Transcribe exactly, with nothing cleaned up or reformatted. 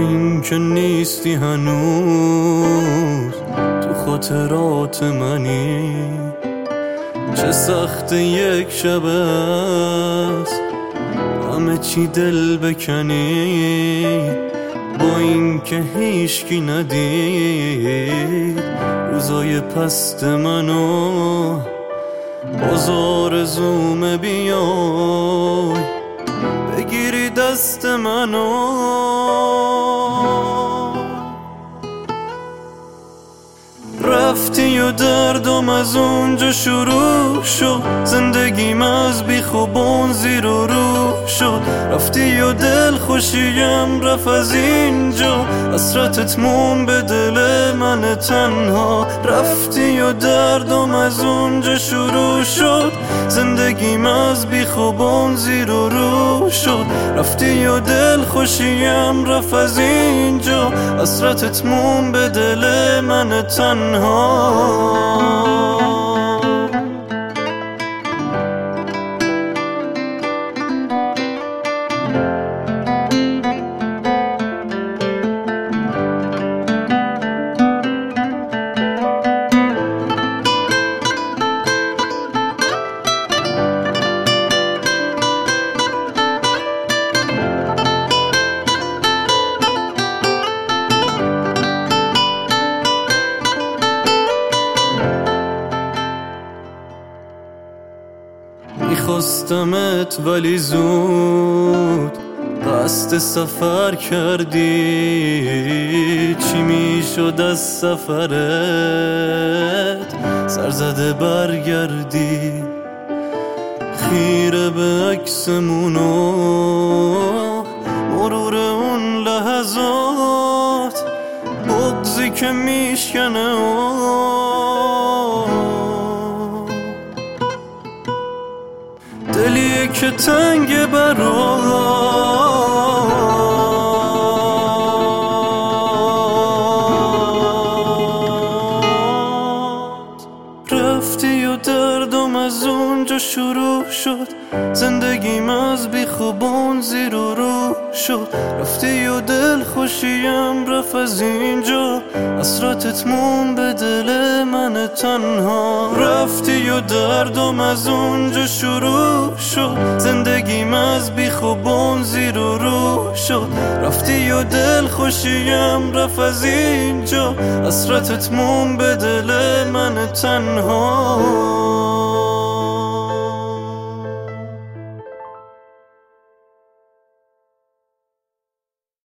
این که نیستی هنوز تو خاطرات منی. چه سخت یک شب است همه چی دل بکنی، با این که هیچکی ندید روزای پست منو. باز آرزومه بیای بگیری دست منو. رفتی و دردم از اونجا شروع شد، زندگیم از بیخوبون زیر و رو شد. رفتی و دل خوشیم رفت از اینجا، حسرتت مون به دل من تنها. رفتی و دردم از اونجا شروع شد، زندگیم از بیخوبون زیر و رو شد. رفتی و دل خوشیم رفت از اینجا، حسرتت مون به دل من تنها. میخواستمت ولی زود قصد سفر کردی. چی میشد از سفرت سرزده برگردی؟ خیره به عکسمونو مرور اون لحظات، بغضی که میشکنه دلیه که تنگ برات. رفتی و دردم از اونجا شروع شد، زندگیم از بیخوبون زیر و رو شد. رفتی و دل خوشیم رفت از اینجا، حسرتت مون به دل من تنها. رفتی و دردم از اونجا شروع شد، زندگیم از بیخوبون زیر و رو شد. رفتی و دل خوشیم رفت از اینجا، حسرتت مون به دل من تنها.